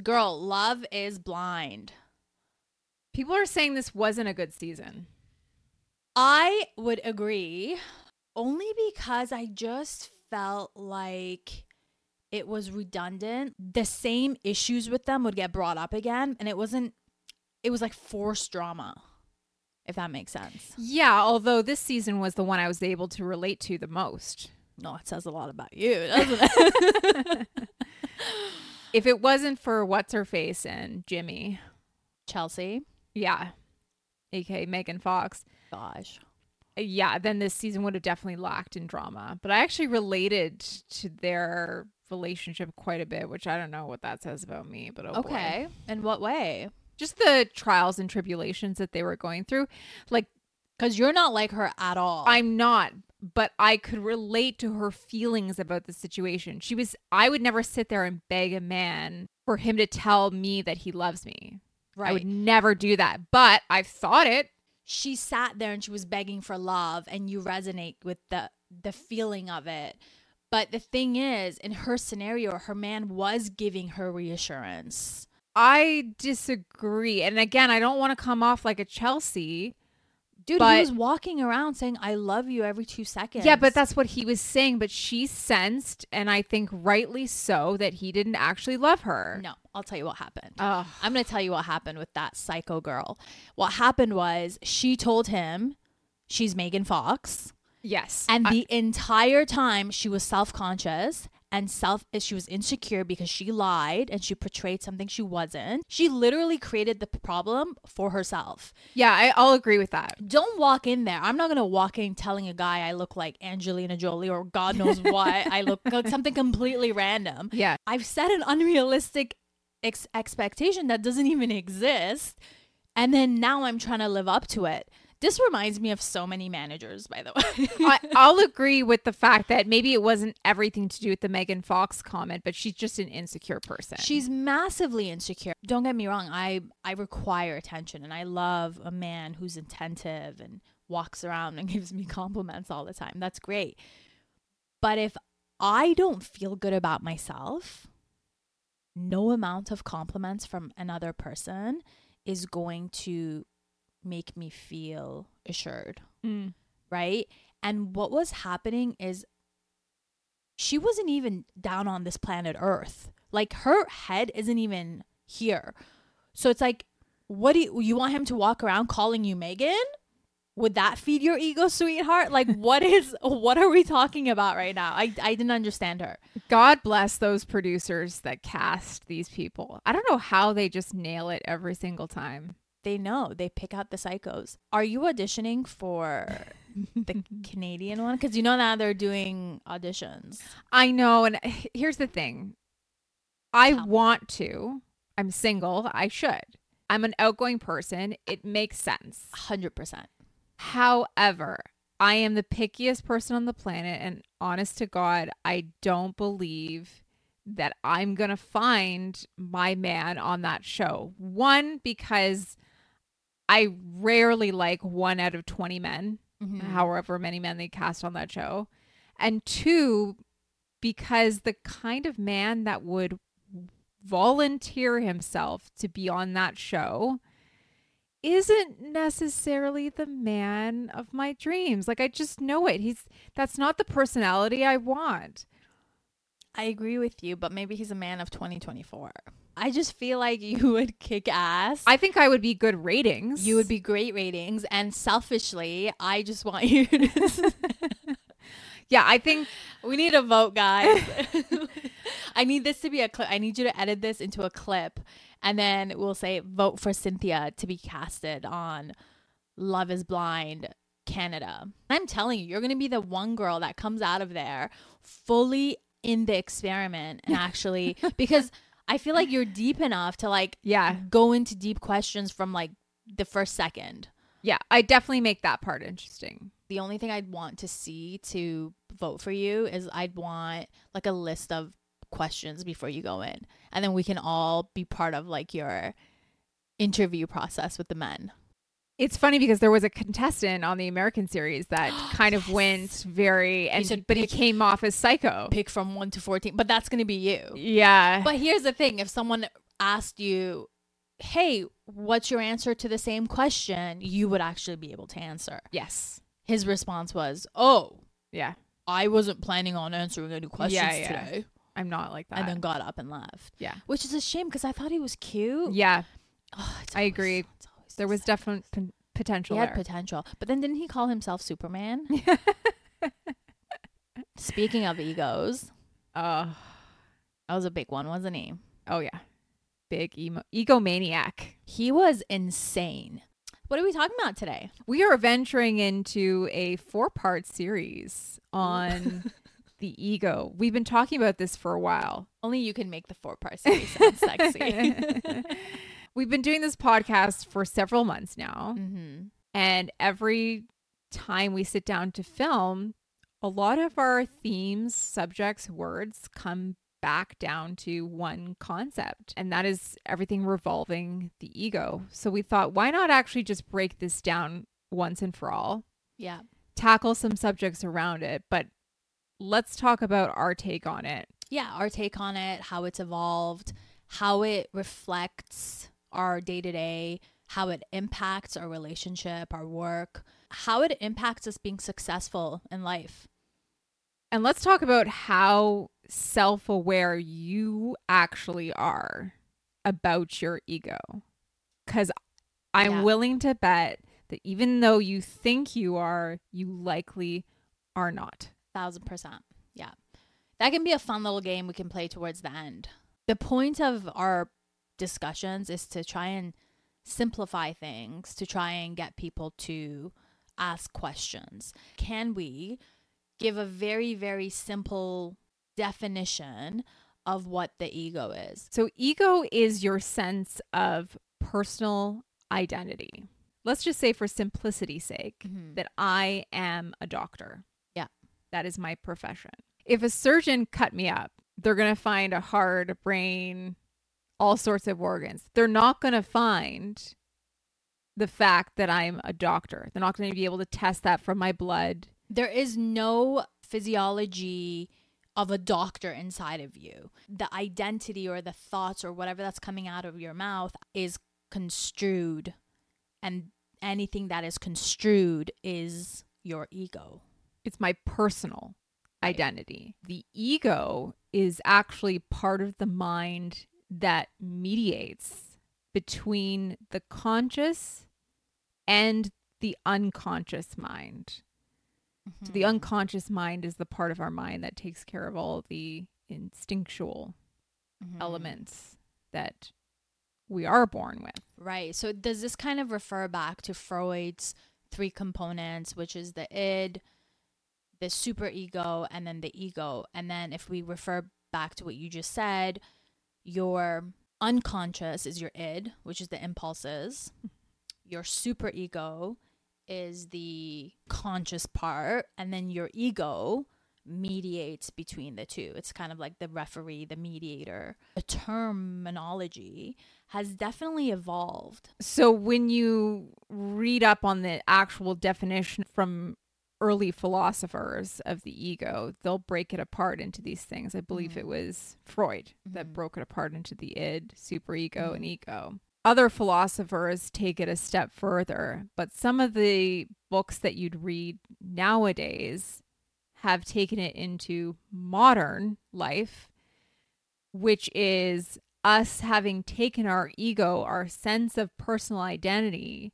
girl, Love is Blind. People are saying this wasn't a good season. I would agree, only because I just felt like it was redundant. The same issues with them would get brought up again, and it was like forced drama, if that makes sense. Yeah, although this season was the one I was able to relate to the most. No, it says a lot about you, doesn't it? If it wasn't for What's-Her-Face and Jimmy. Chelsea. Yeah. AKA Megan Fox. Gosh. Yeah, then this season would have definitely lacked in drama. But I actually related to their relationship quite a bit, which I don't know what that says about me, but okay. Boy. In what way? Just the trials and tribulations that they were going through. Like, because you're not like her at all. I'm not, but I could relate to her feelings about the situation. I would never sit there and beg a man for him to tell me that he loves me. Right. I would never do that, but I've thought it. She sat there and she was begging for love, and you resonate with the feeling of it. But the thing is, in her scenario, her man was giving her reassurance. I disagree. And again, I don't want to come off like a Chelsea. Dude, he was walking around saying, I love you every 2 seconds. Yeah, but that's what he was saying. But she sensed, and I think rightly so, that he didn't actually love her. No, I'll tell you what happened. Oh. I'm going to tell you what happened with that psycho girl. What happened was she told him she's Megan Fox. Yes. And the entire time she was self-conscious and she was insecure because she lied and she portrayed something she wasn't. She literally created the problem for herself. Yeah, I'll agree with that. Don't walk in there. I'm not going to walk in telling a guy I look like Angelina Jolie or God knows what. I look like something completely random. Yeah. I've set an unrealistic expectation that doesn't even exist. And then now I'm trying to live up to it. This reminds me of so many managers, by the way. I'll agree with the fact that maybe it wasn't everything to do with the Megan Fox comment, but she's just an insecure person. She's massively insecure. Don't get me wrong. I require attention, and I love a man who's attentive and walks around and gives me compliments all the time. That's great. But if I don't feel good about myself, no amount of compliments from another person is going to make me feel assured. Right? And what was happening is she wasn't even down on this planet Earth. Like, her head isn't even here. So it's like, what do you want him to walk around calling you Megan? Would that feed your ego, sweetheart? Like, what are we talking about right now? I didn't understand her. God bless those producers that cast these people. I don't know how they just nail it every single time. They know. They pick out the psychos. Are you auditioning for the Canadian one? Because you know now they're doing auditions. I know. And here's the thing. I want to. I'm single. I should. I'm an outgoing person. It makes sense. 100%. However, I am the pickiest person on the planet. And honest to God, I don't believe that I'm going to find my man on that show. One, because I rarely like 1 out of 20 men, however many men they cast on that show. And 2, because the kind of man that would volunteer himself to be on that show isn't necessarily the man of my dreams. Like, I just know it. That's not the personality I want. I agree with you, but maybe he's a man of 2024. I just feel like you would kick ass. I think I would be good ratings. You would be great ratings. And selfishly, I just want you to... Yeah, I think we need a vote, guys. I need this to be a clip. I need you to edit this into a clip. And then we'll say, vote for Cynthia to be casted on Love is Blind Canada. I'm telling you, you're going to be the one girl that comes out of there fully in the experiment. And actually, because I feel like you're deep enough to go into deep questions from like the first second. Yeah, I definitely make that part interesting. The only thing I'd want to see to vote for you is I'd want like a list of questions before you go in. And then we can all be part of like your interview process with the men. It's funny because there was a contestant on the American series that kind of went very, but he came off as psycho. Pick from 1 to 14, but that's going to be you. Yeah. But here's the thing. If someone asked you, hey, what's your answer to the same question, you would actually be able to answer. Yes. His response was, oh, Yeah. I wasn't planning on answering any questions today. I'm not like that. And then got up and left. Yeah. Which is a shame because I thought he was cute. Yeah. Oh, I agree. There was definite potential He had there. potential. But then didn't he call himself Superman? Speaking of egos, that was a big one, wasn't he? Oh, yeah. Big egomaniac. He was insane. What are we talking about today? We are venturing into a 4-part series on the ego. We've been talking about this for a while. Only you can make the 4-part series sound sexy. We've been doing this podcast for several months now. Mm-hmm. And every time we sit down to film, a lot of our themes, subjects, words come back down to one concept, and that is everything revolving the ego. So we thought, why not actually just break this down once and for all? Yeah. Tackle some subjects around it, but let's talk about our take on it. Yeah, our take on it, how it's evolved, how it reflects our day-to-day, how it impacts our relationship, our work, how it impacts us being successful in life. And let's talk about how self-aware you actually are about your ego. Because I'm willing to bet that even though you think you are, you likely are not. 1,000%. Yeah. That can be a fun little game we can play towards the end. The point of our discussions is to try and simplify things, to try and get people to ask questions. Can we give a very, very simple definition of what the ego is? So ego is your sense of personal identity. Let's just say, for simplicity's sake, that I am a doctor. Yeah. That is my profession. If a surgeon cut me up, they're going to find a heart, a brain, all sorts of organs. They're not going to find the fact that I'm a doctor. They're not going to be able to test that from my blood. There is no physiology of a doctor inside of you. The identity or the thoughts or whatever that's coming out of your mouth is construed, and anything that is construed is your ego. It's my personal identity. The ego is actually part of the mind that mediates between the conscious and the unconscious mind. So the unconscious mind is the part of our mind that takes care of all the instinctual elements that we are born with. Right. So does this kind of refer back to Freud's 3 components, which is the id, the superego, and then the ego? And then if we refer back to what you just said, your unconscious is your id, which is the impulses. Your superego is the conscious part, and then your ego mediates between the two. It's kind of like the referee, the mediator. The terminology has definitely evolved. So when you read up on the actual definition from early philosophers of the ego, they'll break it apart into these things. I believe it was Freud that broke it apart into the id, superego, and ego. Other philosophers take it a step further, but some of the books that you'd read nowadays have taken it into modern life, which is us having taken our ego, our sense of personal identity,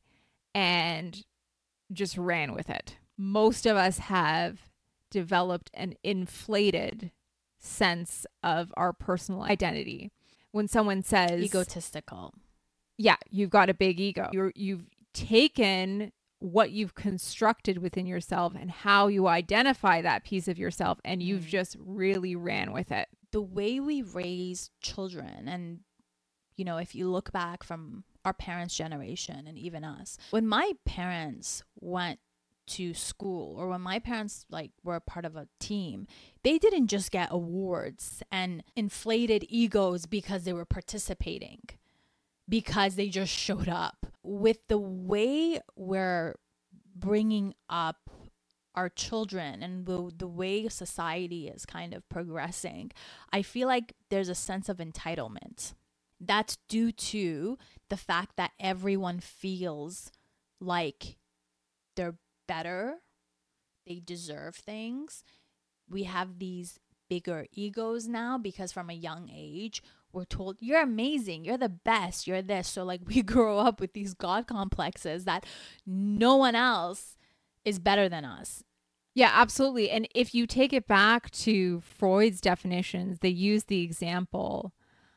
and just ran with it. Most of us have developed an inflated sense of our personal identity. When someone says egotistical, yeah, you've got a big ego. You've taken what you've constructed within yourself and how you identify that piece of yourself, and you've just really ran with it. The way we raise children, and you know, if you look back from our parents' generation and even us, when my parents went to school, or when my parents were a part of a team, they didn't just get awards and inflated egos because they were participating, because they just showed up. With the way we're bringing up our children and the way society is kind of progressing, I feel like there's a sense of entitlement. That's due to the fact that everyone feels like they're better, they deserve things. We have these bigger egos now because from a young age, we're told you're amazing, you're the best, you're this. So like we grow up with these God complexes that no one else is better than us. Yeah, absolutely. And if you take it back to Freud's definitions, they use the example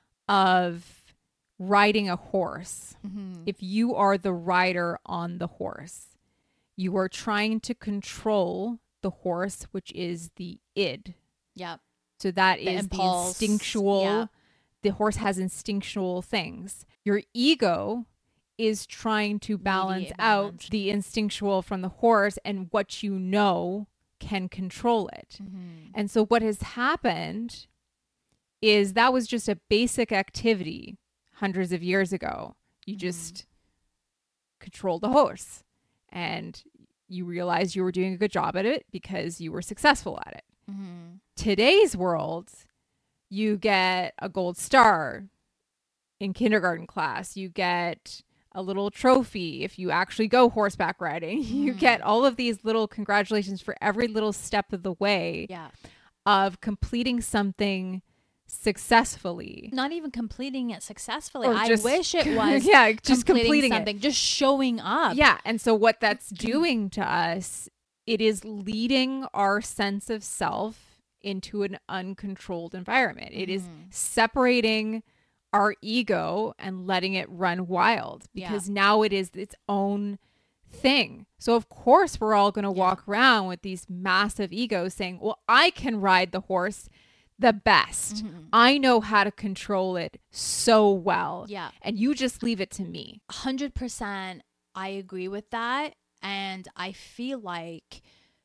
of riding a horse. If you are the rider on the horse, you are trying to control the horse, which is the id. Yep. So that The is impulse. the instinctual. Yeah. The horse has instinctual things. Your ego is trying to balance Mediate out balance. the instinctual from the horse, and what you know can control it. And so what has happened is that was just a basic activity hundreds of years ago. You just controlled the horse, and you realized you were doing a good job at it because you were successful at it. Today's world, you get a gold star in kindergarten class. You get a little trophy if you actually go horseback riding. You get all of these little congratulations for every little step of the way Yeah. of completing something successfully. Not even completing it successfully. Or I just- wish it was yeah, just completing it. something, just showing up. Yeah. And so what that's doing to us, it is leading our sense of self into an uncontrolled environment. It is separating our ego and letting it run wild, because now it is its own thing. So of course we're all going to walk around with these massive egos saying, well, I can ride the horse the best. I know how to control it so well. Yeah. And you just leave it to me. 100% I agree with that. And I feel like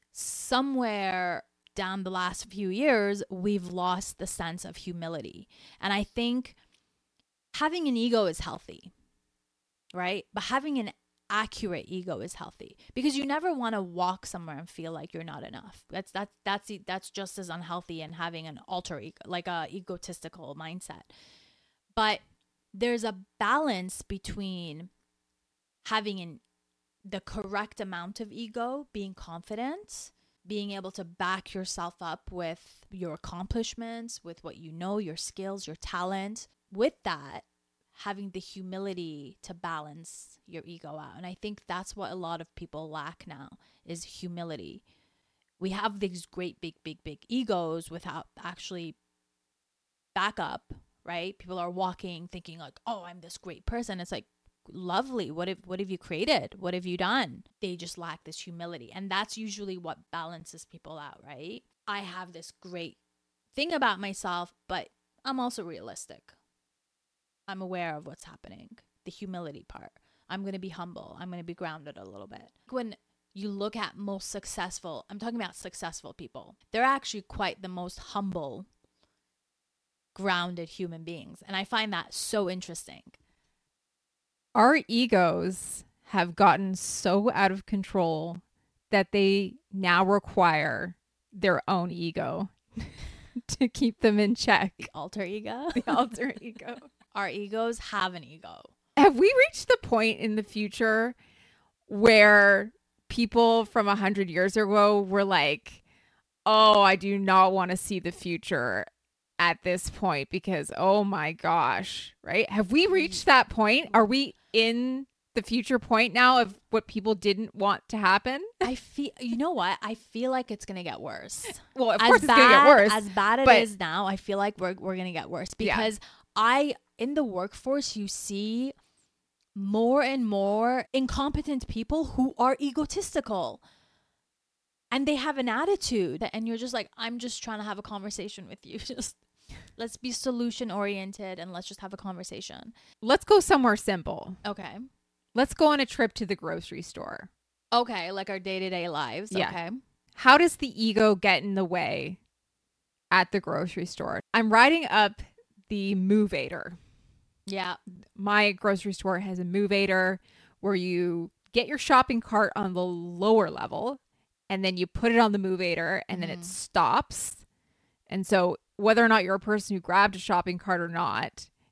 somewhere down the last few years, we've lost the sense of humility. And I think having an ego is healthy, right? But having an accurate ego is healthy, because you never want to walk somewhere and feel like you're not enough. That's just as unhealthy and having an alter ego, like a egotistical mindset. But there's a balance between having the correct amount of ego, being confident, being able to back yourself up with your accomplishments, with what you know, your skills, your talent. With that, having the humility to balance your ego out. And I think that's what a lot of people lack now, is humility. We have these great big egos without actually backup, right? People are walking thinking like, oh, I'm this great person. It's like, lovely. What have you created? What have you done? They just lack this humility. And that's usually what balances people out, right? I have this great thing about myself, but I'm also realistic. I'm aware of what's happening. The humility part. I'm going to be humble. I'm going to be grounded a little bit. When you look at most successful, I'm talking about successful people, they're actually quite the most humble, grounded human beings. And I find that so interesting. Our egos have gotten so out of control that they now require their own ego to keep them in check. The alter ego. The alter ego. Our egos have an ego. Have we reached the point in the future where people from 100 years ago were like, oh, I do not want to see the future at this point because, oh my gosh, right? Have we reached that point? Are we in the future point now of what people didn't want to happen? I feel, you know what? I feel like it's going to get worse. Well, of course it's going to get worse. As bad it is now, I feel like we're going to get worse because in the workforce, you see more and more incompetent people who are egotistical. And they have an attitude, and you're just like, I'm just trying to have a conversation with you. Just let's be solution oriented and let's just have a conversation. Let's go somewhere simple. Okay. Let's go on a trip to the grocery store. Okay, like our day-to-day lives. Yeah. Okay. How does the ego get in the way at the grocery store? I'm riding up the Movator. Yeah. My grocery store has a Movator where you get your shopping cart on the lower level and then you put it on the Movator and then it stops. And so whether or not you're a person who grabbed a shopping cart or not,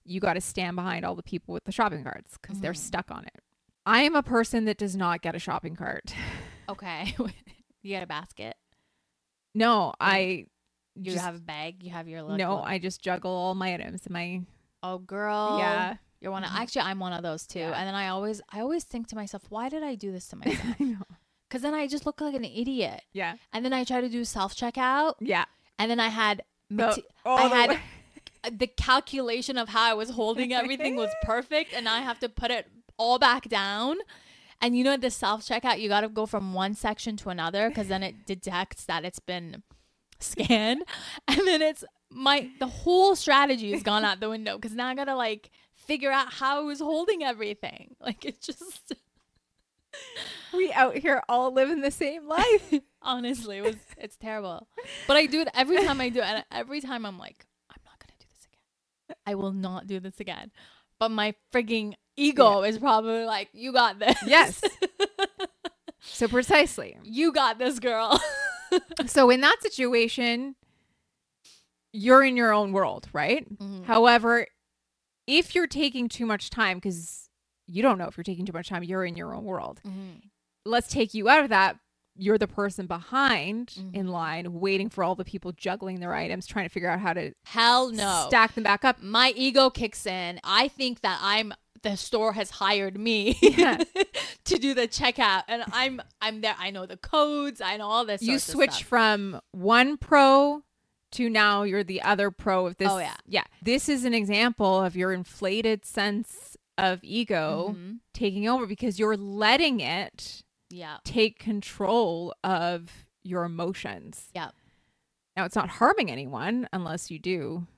you got to stand behind all the people with the shopping carts because they're Mhm. stuck on it. I am a person that does not get a shopping cart. Okay. You get a basket. No, Or I You just have a bag. You have your like, no, little- I just juggle all my items in my Oh, girl. yeah. You're one of, Mhm. actually, I'm one of those too. Yeah. And then I always think to myself, why did I do this to myself? I know. Because then I just look like an idiot. Yeah. And then I try to do self checkout. Yeah. And then I had, All I the had way- the calculation of how I was holding everything was perfect. And I have to put it all back down. And you know, at the self checkout, you got to go from one section to another because then it detects that it's been scanned. And then the whole strategy has gone out the window because now I got to like figure out how I was holding everything. Like it's just, we out here all living the same life. honestly, it's terrible. But I do it every time I do it. And every time I'm like, I'm not going to do this again. I will not do this again. But my frigging ego is probably like, you got this. Yes. So precisely. You got this, girl. So in that situation, you're in your own world, right? Mhm. However, if you're taking too much time, because you don't know if you're taking too much time, you're in your own world. Mhm. Let's take you out of that. You're the person behind Mhm. in line, waiting for all the people juggling their items, trying to figure out how to Hell no. stack them back up. My ego kicks in. I think that the store has hired me Yeah. to do the checkout, and I'm there. I know the codes. I know all this. You sorts of switch stuff. from one pro to now you're the other pro of this. Oh, yeah. Yeah. This is an example of your inflated sense of ego Mhm. taking over because you're letting it Yeah. take control of your emotions. Yeah. Now it's not harming anyone unless you do.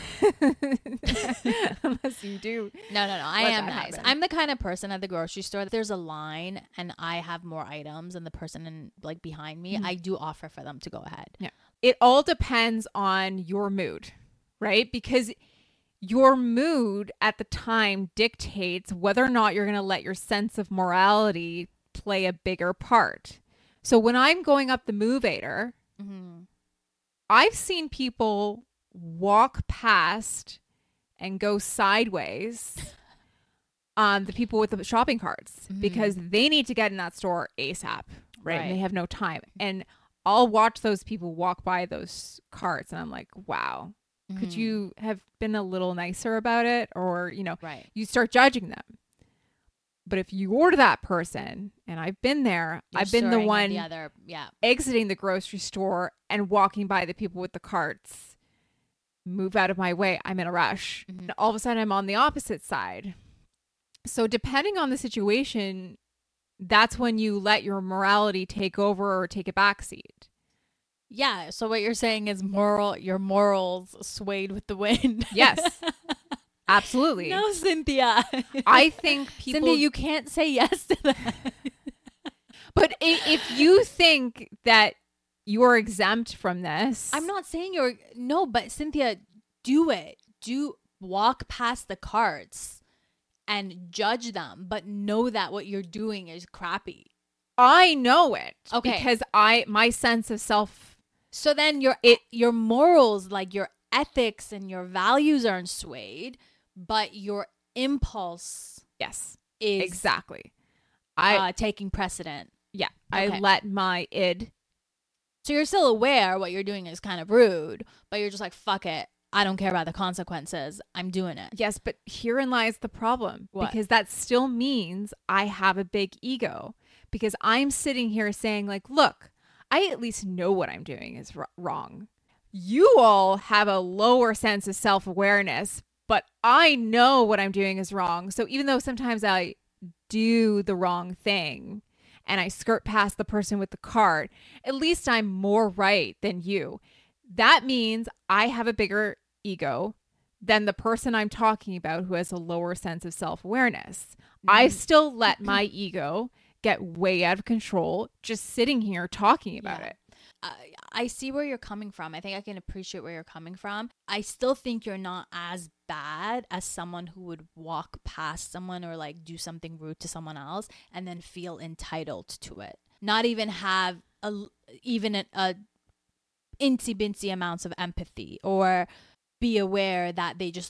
Unless you do. No. I Let am that nice. happen. I'm the kind of person at the grocery store. If there's a line and I have more items than the person like behind me, Mhm. I do offer for them to go ahead. It all depends on your mood, right? Because your mood at the time dictates whether or not you're going to let your sense of morality play a bigger part. So when I'm going up the movator, Mm-hmm. I've seen people walk past and go sideways on the people with the shopping carts Mhm. because they need to get in that store ASAP, right? And they Right. have no time. And I'll watch those people walk by those carts and I'm like, wow, could Mhm. you have been a little nicer about it? Or, Right. you start judging them. But if you're that person, and I've been there, You're I've been the staring at one the other. Yeah. exiting the grocery store and walking by the people with the carts. Move out of my way. I'm in a rush. Mhm. And all of a sudden, I'm on the opposite side. So, depending on the situation, that's when you let your morality take over or take a backseat. Yeah. So what you're saying is your morals swayed with the wind. Yes, absolutely. No, Cynthia. I think people. Cynthia, you can't say yes to that. But if you think that you're exempt from this, I'm not saying but Cynthia, do it. Do walk past the carts and judge them, but know that what you're doing is crappy. I know it. Okay. Because my sense of self. So then your morals, like your ethics and your values aren't swayed, but your impulse Yes, is exactly. taking precedent. Yeah. Okay. I let my id. So you're still aware what you're doing is kind of rude, but you're just like, fuck it. I don't care about the consequences. I'm doing it. Yes, but herein lies the problem. What? Because that still means I have a big ego. Because I'm sitting here saying, like, look, I at least know what I'm doing is wrong. You all have a lower sense of self-awareness, but I know what I'm doing is wrong. So even though sometimes I do the wrong thing and I skirt past the person with the cart, at least I'm more right than you. That means I have a bigger ego than the person I'm talking about who has a lower sense of self-awareness. I've still let my ego get way out of control just sitting here talking about Yeah. it. I see where you're coming from. I think I can appreciate where you're coming from. I still think you're not as bad as someone who would walk past someone or like do something rude to someone else and then feel entitled to it. Not even have even a incy-bincy amounts of empathy or be aware that they just like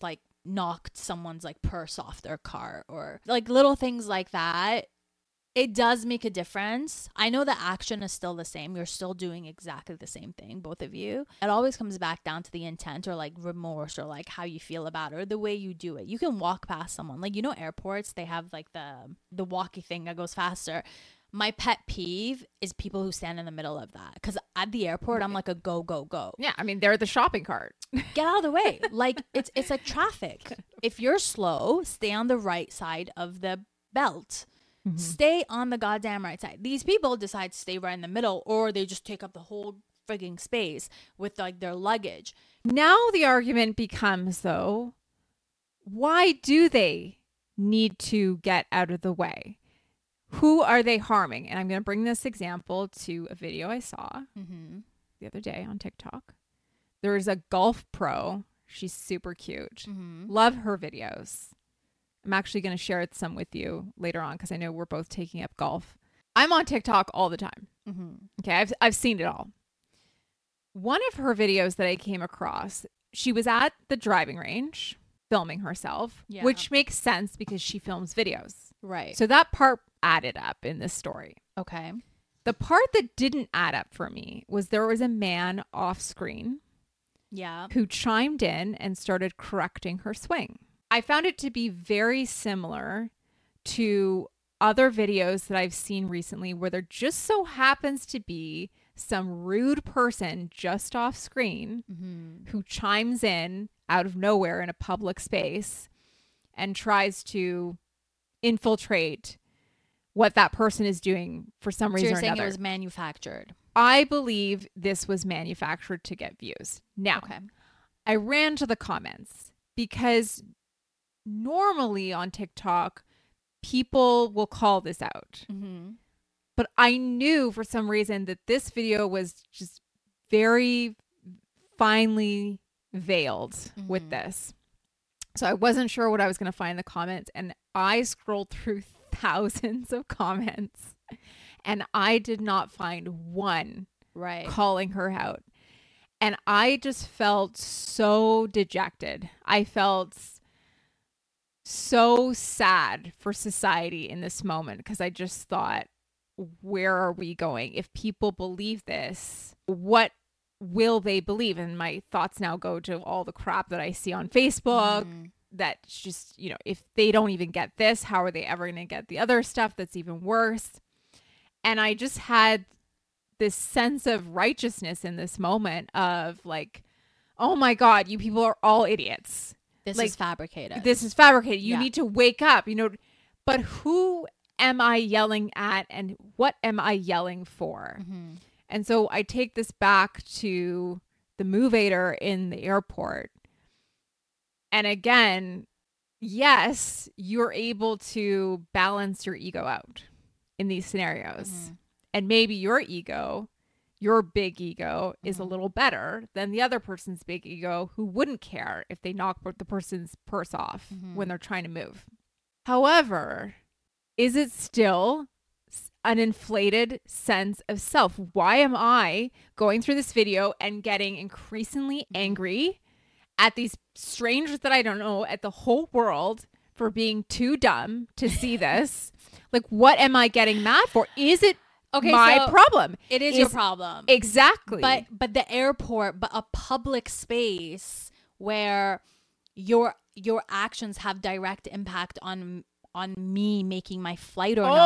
knocked someone's like purse off their car, or like little things like that. It does make a difference. I know the action is still the same. You're still doing exactly the same thing, both of you. It always comes back down to the intent or like remorse or like how you feel about it or the way you do it. You can walk past someone. Like, you know, airports, they have like the walkie thing that goes faster. My pet peeve is people who stand in the middle of that. Because at the airport, I'm like a go, go, go. Yeah, I mean, they're the shopping cart. Get out of the way. Like, it's like traffic. If you're slow, stay on the right side of the belt. Mm-hmm. Stay on the goddamn right side. These people decide to stay right in the middle, or they just take up the whole frigging space with like their luggage. Now the argument becomes, though, why do they need to get out of the way? Who are they harming? And I'm going to bring this example to a video I saw the other day on TikTok. There's a golf pro. She's super cute. Love her videos. I'm actually going to share some with you later on because I know we're both taking up golf. I'm on TikTok all the time. Okay, I've seen it all. One of her videos that I came across, she was at the driving range filming herself, which makes sense because she films videos. Right. So that part added up in this story. Okay. The part that didn't add up for me was there was a man off screen who chimed in and started correcting her swing. I found it to be very similar to other videos that I've seen recently where there just so happens to be some rude person just off screen who chimes in out of nowhere in a public space and tries to infiltrate what that person is doing for some reason or another. So you're saying it was manufactured? I believe this was manufactured to get views. Now, I ran to the comments because normally on TikTok, people will call this out. But I knew for some reason that this video was just very finely veiled with this. So I wasn't sure what I was going to find in the comments. And I scrolled through thousands of comments and I did not find one calling her out. And I just felt so dejected. I felt so sad for society in this moment because I just thought, where are we going? If people believe this, what will they believe? And my thoughts now go to all the crap that I see on Facebook that's just, you know, if they don't even get this, how are they ever going to get the other stuff that's even worse? And I just had this sense of righteousness in this moment of like, oh my God, you people are all idiots. This is fabricated. This is fabricated. You need to wake up, you know. But who am I yelling at and what am I yelling for? And so I take this back to the movator in the airport. And again, yes, you're able to balance your ego out in these scenarios. And maybe your ego, your big ego, is a little better than the other person's big ego who wouldn't care if they knock the person's purse off when they're trying to move. However, is it still an inflated sense of self? Why am I going through this video and getting increasingly angry at these strangers that I don't know, at the whole world for being too dumb to see this? Like, what am I getting mad for? Is it my problem? It is your problem. Exactly. But the airport, but a public space where your actions have direct impact on me making my flight or not.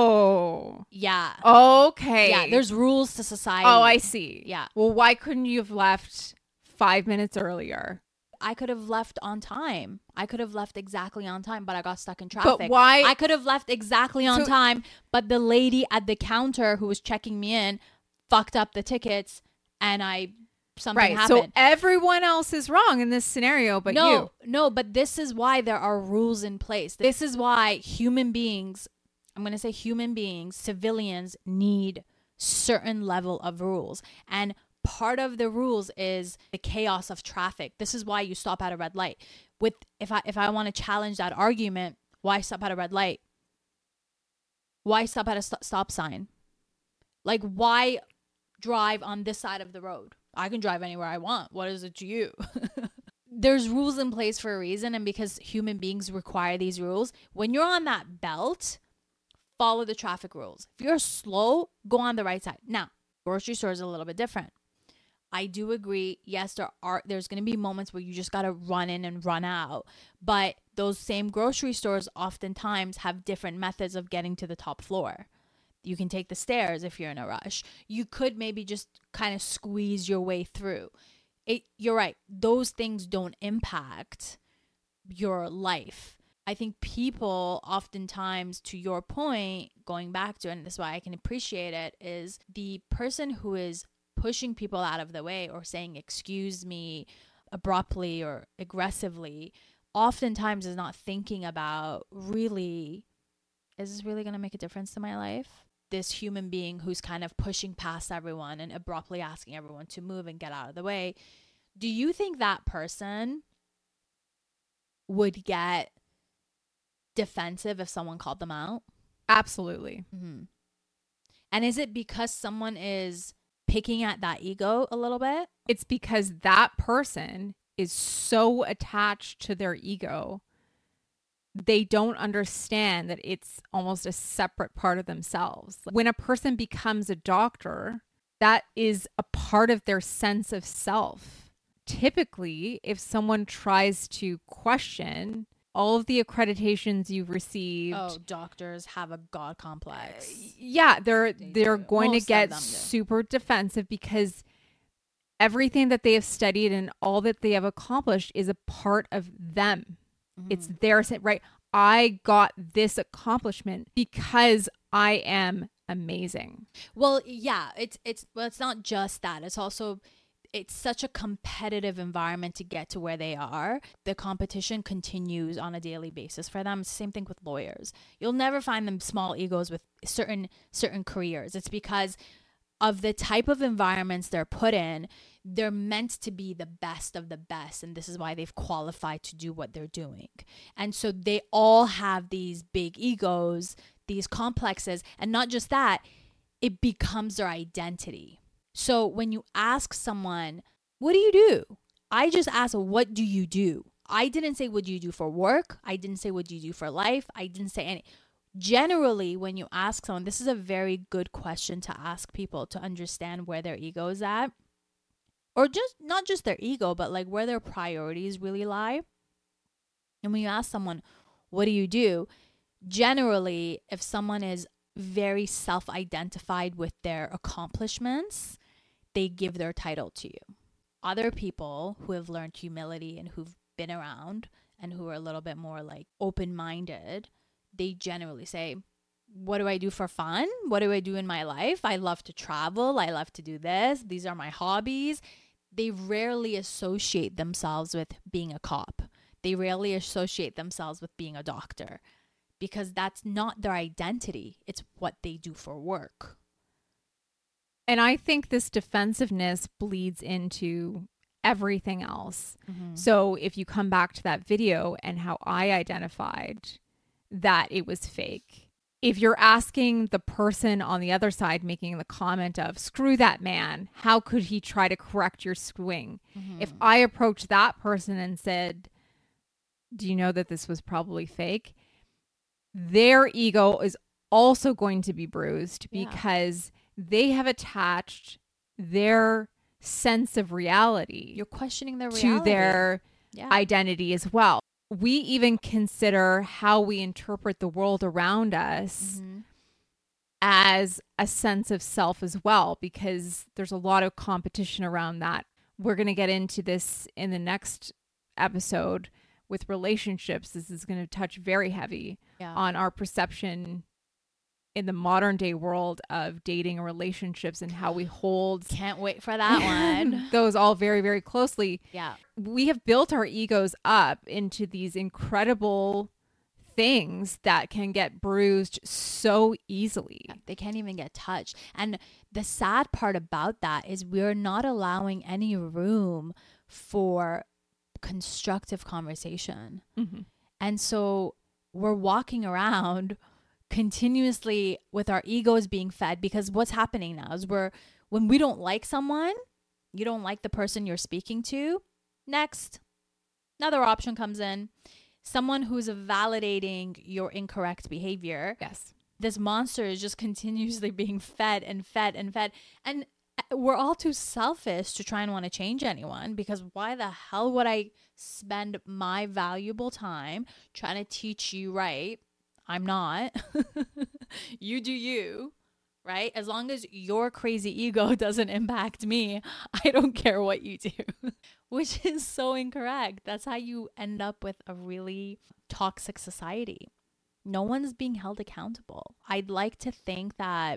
Oh. Yeah. Okay. Yeah, there's rules to society. Oh, I see. Yeah. Well, why couldn't you have left 5 minutes earlier? I could have left on time. I could have left exactly on time, but I got stuck in traffic. But why? I could have left exactly on time, but the lady at the counter who was checking me in fucked up the tickets and something happened. So everyone else is wrong in this scenario, but you. No, but this is why there are rules in place. This is why human beings, I'm going to say human beings, civilians need certain level of rules. And part of the rules is the chaos of traffic. This is why you stop at a red light. If I want to challenge that argument, why stop at a red light? Why stop at a stop sign? Like, why drive on this side of the road? I can drive anywhere I want. What is it to you? there's rules in place for a reason. And because human beings require these rules, when you're on that belt, follow the traffic rules. If you're slow, go on the right side. Now, grocery store is a little bit different. I do agree. Yes, there's going to be moments where you just got to run in and run out. But those same grocery stores oftentimes have different methods of getting to the top floor. You can take the stairs if you're in a rush. You could maybe just kind of squeeze your way through. You're right. Those things don't impact your life. I think people oftentimes, to your point, going back to, and this is why I can appreciate it, is the person who is pushing people out of the way or saying, excuse me, abruptly or aggressively, oftentimes is not thinking about, really, is this really going to make a difference to my life? This human being who's kind of pushing past everyone and abruptly asking everyone to move and get out of the way. Do you think that person would get defensive if someone called them out? Absolutely. Mm-hmm. And is it because someone is picking at that ego a little bit? It's because that person is so attached to their ego. They don't understand that it's almost a separate part of themselves. When a person becomes a doctor, that is a part of their sense of self. Typically, if someone tries to question all of the accreditations you've received. Oh, doctors have a God complex. Yeah, they're going to get do. super defensive because everything that they have studied and all that they have accomplished is a part of them. Mm-hmm. It's theirs, right? I got this accomplishment because I am amazing. Well, yeah, it's not just that. It's such a competitive environment to get to where they are. The competition continues on a daily basis for them. Same thing with lawyers. You'll never find them small egos with certain careers. It's because of the type of environments they're put in. They're meant to be the best of the best. And this is why they've qualified to do what they're doing. And so they all have these big egos, these complexes. And not just that, it becomes their identity. So when you ask someone, what do you do? I just asked, what do you do? I didn't say, what do you do for work? I didn't say, what do you do for life? I didn't say any. Generally, when you ask someone, this is a very good question to ask people to understand where their ego is at. Or just not just their ego, but like where their priorities really lie. And when you ask someone, what do you do? Generally, if someone is very self-identified with their accomplishments, they give their title to you. Other people who have learned humility and who've been around and who are a little bit more like open-minded, they generally say, what do I do for fun? What do I do in my life? I love to travel. I love to do this. These are my hobbies. They rarely associate themselves with being a cop. They rarely associate themselves with being a doctor because that's not their identity. It's what they do for work. And I think this defensiveness bleeds into everything else. Mm-hmm. So if you come back to that video and how I identified that it was fake, if you're asking the person on the other side making the comment of, screw that man, how could he try to correct your swing? Mm-hmm. If I approached that person and said, do you know that this was probably fake? Their ego is also going to be bruised because they have attached their sense of reality. You're questioning their reality. To their identity as well. We even consider how we interpret the world around us as a sense of self as well, because there's a lot of competition around that. We're going to get into this in the next episode with relationships. This is going to touch very heavy on our perception in the modern day world of dating and relationships and how we hold. Can't wait for that one. Those all very, very closely. Yeah. We have built our egos up into these incredible things that can get bruised so easily. They can't even get touched. And the sad part about that is we're not allowing any room for constructive conversation. Mm-hmm. And so we're walking around continuously with our egos being fed, because what's happening now is when we don't like someone, you don't like the person you're speaking to, next, Another option comes in, someone who's validating your incorrect behavior. Yes. This monster is just continuously being fed and fed and fed. And we're all too selfish to try and want to change anyone, because why the hell would I spend my valuable time trying to teach you right? I'm not. You do you, right? As long as your crazy ego doesn't impact me, I don't care what you do. Which is so incorrect. That's how you end up with a really toxic society. No one's being held accountable. I'd like to think that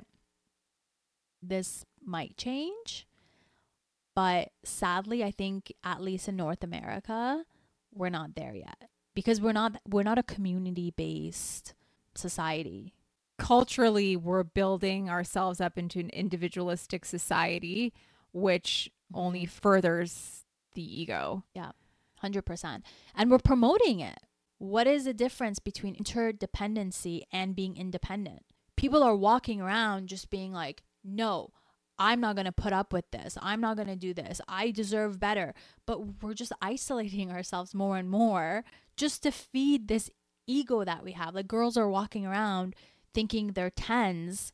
this might change, but sadly, I think at least in North America, we're not there yet, because we're not a community-based society. Culturally, we're building ourselves up into an individualistic society, which only furthers the ego. Yeah, 100%. And we're promoting it. What is the difference between interdependency and being independent? People are walking around just being like, no, I'm not going to put up with this. I'm not going to do this. I deserve better. But we're just isolating ourselves more and more just to feed this ego that we have. Like, girls are walking around thinking they're 10s.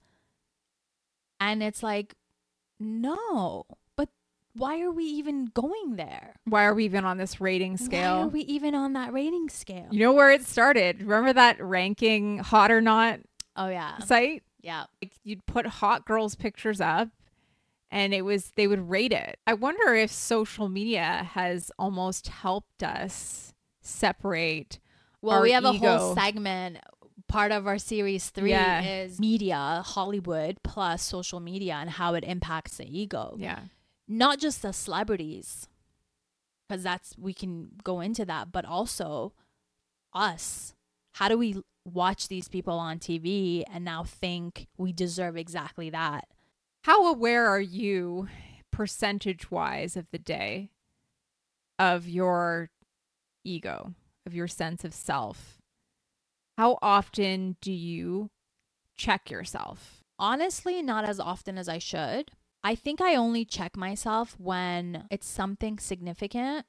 And it's like, no, but why are we even going there? Why are we even on this rating scale? Why are we even on that rating scale? You know where it started? Remember that ranking hot or not Oh, yeah. site? Yeah. Like, you'd put hot girls' pictures up and they would rate it. I wonder if social media has almost helped us separate. Well, we have a ego. whole segment. Part of our series 3 is media, Hollywood plus social media, and how it impacts the ego. Yeah. Not just the celebrities, because we can go into that, but also us. How do we watch these people on TV and now think we deserve exactly that? How aware are you, percentage-wise, of the day of your ego, of your sense of self? How often do you check yourself? Honestly, not as often as I should. I think I only check myself when it's something significant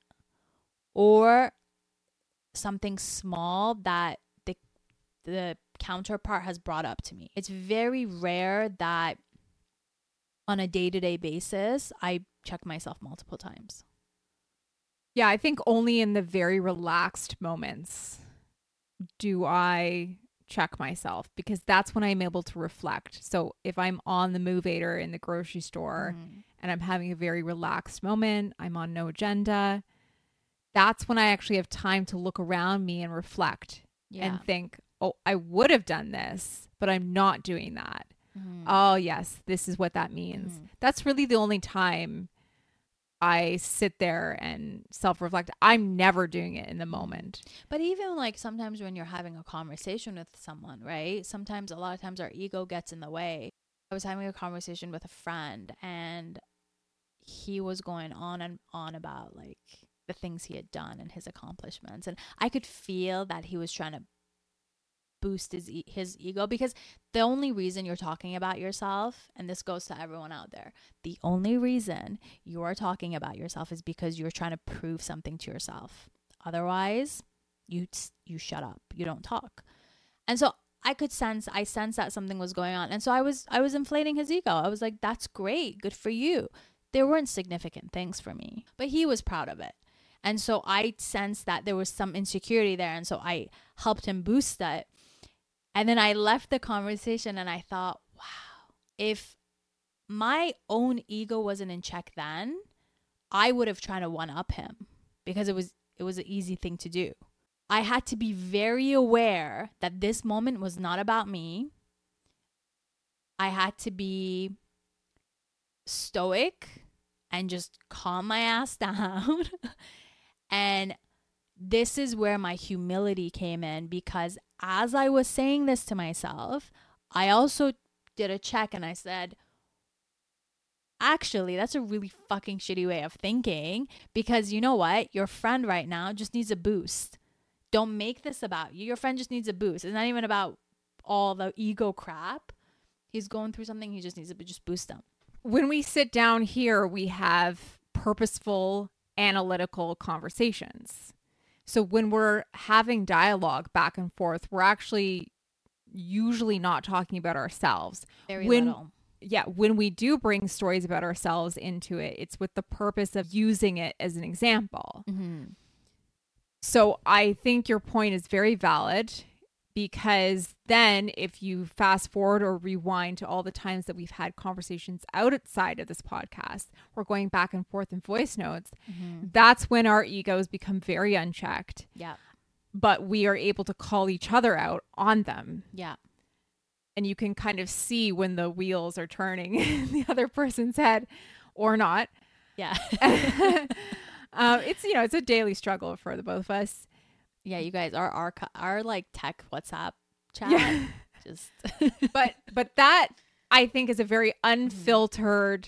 or something small that the counterpart has brought up to me. It's very rare that on a day-to-day basis, I check myself multiple times. Yeah, I think only in the very relaxed moments do I check myself, because that's when I'm able to reflect. So if I'm on the Movator in the grocery store and I'm having a very relaxed moment, I'm on no agenda, that's when I actually have time to look around me and reflect and think, oh, I would have done this, but I'm not doing that. Oh, yes, this is what that means. That's really the only time I sit there and self-reflect. I'm never doing it in the moment. But even like sometimes when you're having a conversation with someone, right? Sometimes, a lot of times our ego gets in the way. I was having a conversation with a friend and he was going on and on about like the things he had done and his accomplishments. And I could feel that he was trying to boost his ego, because the only reason you're talking about yourself, and this goes to everyone out there, the only reason you're talking about yourself is because you're trying to prove something to yourself. Otherwise, you shut up, you don't talk. And so I sensed that something was going on, and so I was inflating his ego. I was like, that's great, good for you. There weren't significant things for me, but he was proud of it. And so I sensed that there was some insecurity there, and so I helped him boost that. And then I left the conversation and I thought, wow, if my own ego wasn't in check then, I would have tried to one up him, because it was an easy thing to do. I had to be very aware that this moment was not about me. I had to be stoic and just calm my ass down. And this is where my humility came in, because as I was saying this to myself, I also did a check and I said, actually, that's a really fucking shitty way of thinking, because you know what? Your friend right now just needs a boost. Don't make this about you. Your friend just needs a boost. It's not even about all the ego crap. He's going through something. He just needs to just boost him. When we sit down here, we have purposeful, analytical conversations. So when we're having dialogue back and forth, we're actually usually not talking about ourselves. Very when little. Yeah, when we do bring stories about ourselves into it, it's with the purpose of using it as an example. Mm-hmm. So I think your point is very valid, because then if you fast forward or rewind to all the times that we've had conversations outside of this podcast, we're going back and forth in voice notes. Mm-hmm. That's when our egos become very unchecked, Yeah. but we are able to call each other out on them. Yeah. And you can kind of see when the wheels are turning in the other person's head or not. Yeah. It's, it's a daily struggle for the both of us. Yeah, you guys, our like tech WhatsApp chat, Yeah. just but that, I think, is a very unfiltered,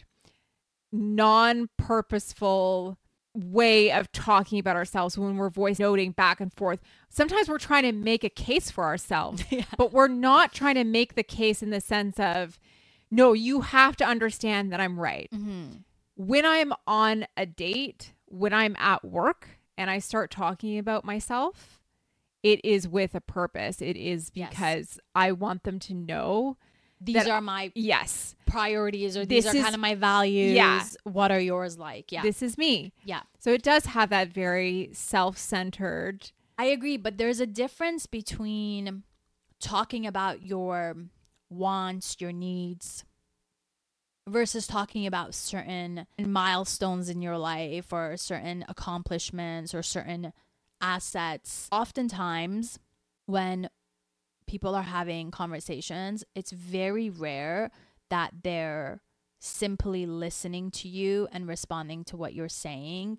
non-purposeful way of talking about ourselves when we're voice noting back and forth. Sometimes we're trying to make a case for ourselves, Yeah. but we're not trying to make the case in the sense of, no, you have to understand that I'm right. Mm-hmm. When I'm on a date, when I'm at work and I start talking about myself, it is with a purpose. It is because I want them to know These are my yes, priorities, or these are kind of my values. Yeah. What are yours like? Yeah. this is me. Yeah. So it does have that very self-centered. I agree, but there's a difference between talking about your wants, your needs, versus talking about certain milestones in your life or certain accomplishments or certain assets. Oftentimes, when people are having conversations, it's very rare that they're simply listening to you and responding to what you're saying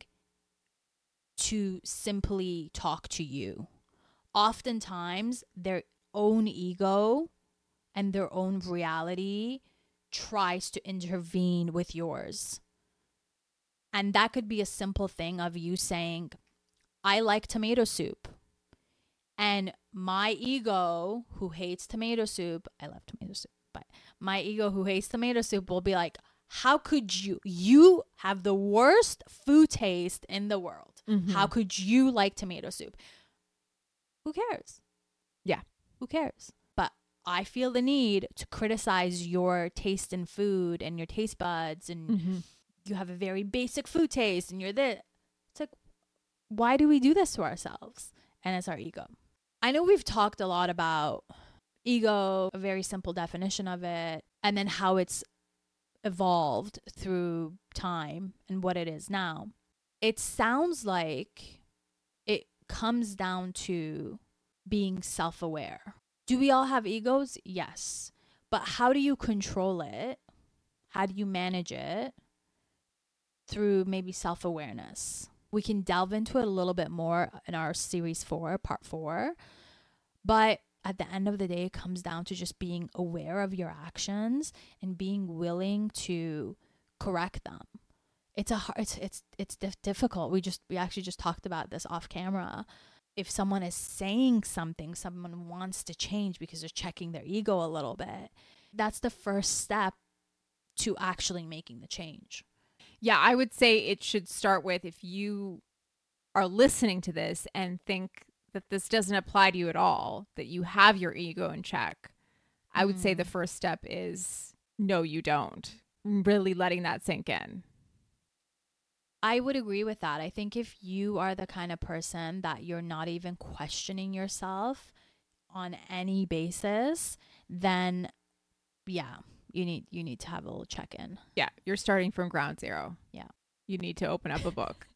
to simply talk to you. Oftentimes, their own ego and their own reality tries to intervene with yours. And that could be a simple thing of you saying, I like tomato soup. And my ego, who hates tomato soup, I love tomato soup, but my ego, who hates tomato soup, will be like, how could you? You have the worst food taste in the world. Mm-hmm. How could you like tomato soup? Who cares? Yeah. Who cares? But I feel the need to criticize your taste in food and your taste buds, and you have a very basic food taste, and you're this. It's like, why do we do this to ourselves? And it's our ego. I know we've talked a lot about ego, a very simple definition of it, and then how it's evolved through time and what it is now. It sounds like it comes down to being self-aware. Do we all have egos? Yes. But how do you control it? How do you manage it? Through maybe self-awareness. We can delve into it a little bit more in our series 4, part 4. But at the end of the day, it comes down to just being aware of your actions and being willing to correct them. It's difficult. We actually just talked about this off camera. If someone is saying something, someone wants to change because they're checking their ego a little bit, that's the first step to actually making the change. Yeah, I would say it should start with, if you are listening to this and think that this doesn't apply to you at all, that you have your ego in check, I would say the first step is, no, you don't. Really letting that sink in. I would agree with that. I think if you are the kind of person that you're not even questioning yourself on any basis, then yeah, you need to have a little check-in. Yeah, you're starting from ground zero. Yeah. You need to open up a book.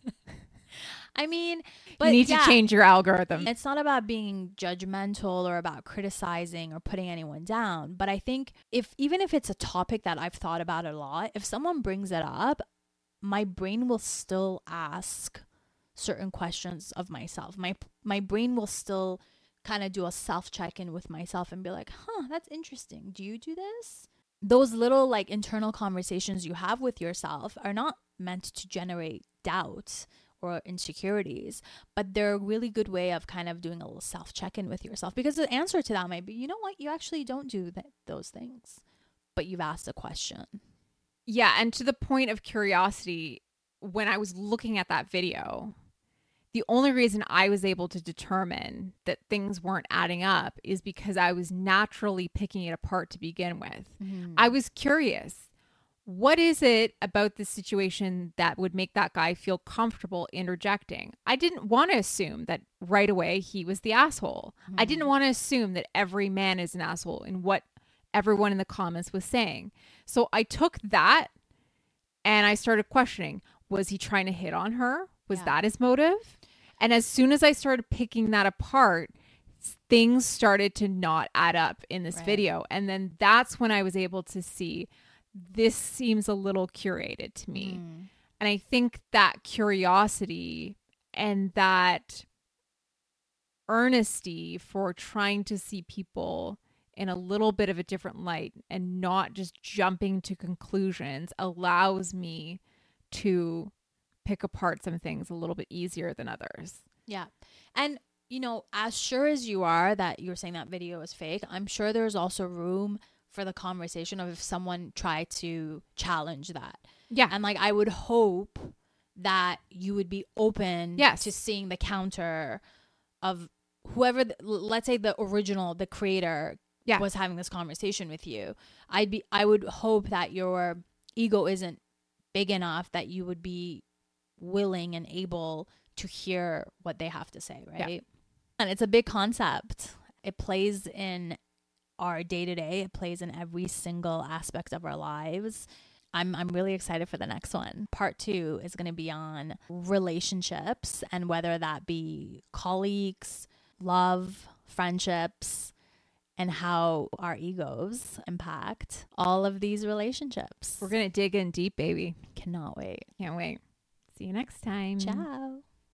I mean, but you need to change your algorithm. It's not about being judgmental or about criticizing or putting anyone down. But I think even if it's a topic that I've thought about a lot, if someone brings it up, my brain will still ask certain questions of myself. My brain will still kind of do a self check-in with myself and be like, that's interesting. Do you do this? Those little like internal conversations you have with yourself are not meant to generate doubt or insecurities, but they're a really good way of kind of doing a little self check-in with yourself, because the answer to that might be, you know what, you actually don't do those things, but you've asked a question. Yeah, and to the point of curiosity, when I was looking at that video, The only reason I was able to determine that things weren't adding up is because I was naturally picking it apart to begin with. I was curious. What is it about this situation that would make that guy feel comfortable interjecting? I didn't want to assume that right away he was the asshole. I didn't want to assume that every man is an asshole in what everyone in the comments was saying. So I took that and I started questioning, was he trying to hit on her? Was that his motive? And as soon as I started picking that apart, things started to not add up in this video. And then that's when I was able to see this seems a little curated to me. And I think that curiosity and that earnesty for trying to see people in a little bit of a different light and not just jumping to conclusions allows me to pick apart some things a little bit easier than others. Yeah. And, you know, as sure as you are that you're saying that video is fake, I'm sure there's also room for the conversation of if someone tried to challenge that. Yeah. And like, I would hope that you would be open to seeing the counter of whoever, let's say the original, the creator was having this conversation with you. I would hope that your ego isn't big enough that you would be willing and able to hear what they have to say, right? Yeah. And it's a big concept. It plays in our day-to-day. It plays in every single aspect of our lives. I'm really excited for the next one. Part 2 is going to be on relationships and whether that be colleagues, love, friendships, and how our egos impact all of these relationships. We're going to dig in deep, baby. Cannot wait. Can't wait. See you next time. Ciao.